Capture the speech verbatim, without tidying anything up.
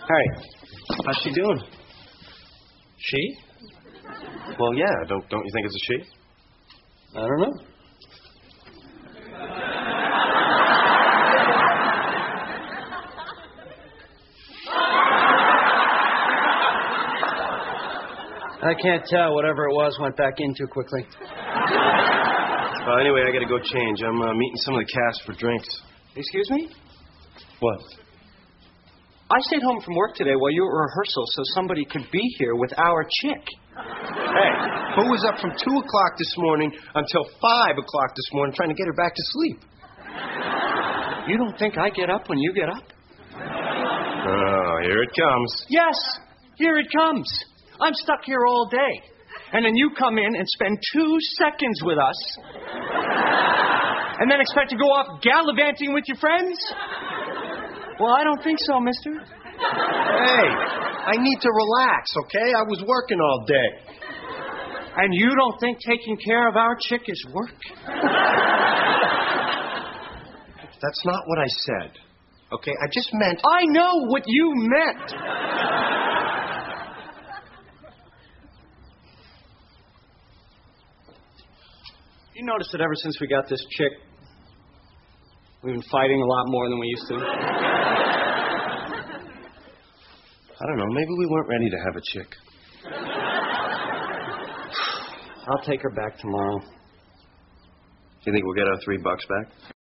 Hey, how's she doing? She? Well, yeah. Don't don't you think it's a she? I don't know. I can't tell. Whatever it was went back in too quickly. Well, anyway, I got to go change. I'm uh, meeting some of the cast for drinks. Excuse me? What? I stayed home from work today while you were at rehearsal so somebody could be here with our chick. Hey, who was up from two o'clock this morning until five o'clock this morning trying to get her back to sleep? You don't think I get up when you get up? Oh, here it comes. Yes, here it comes. I'm stuck here all day. And then you come in and spend two seconds with us and then expect to go off gallivanting with your friends? Well, I don't think so, mister. Hey, I need to relax, okay? I was working all day. And you don't think taking care of our chick is work? That's not what I said, okay? I just meant... I know what you meant. You notice that ever since we got this chick, we've been fighting a lot more than we used to? I don't know. Maybe we weren't ready to have a chick. I'll take her back tomorrow. Do you think we'll get our three bucks back?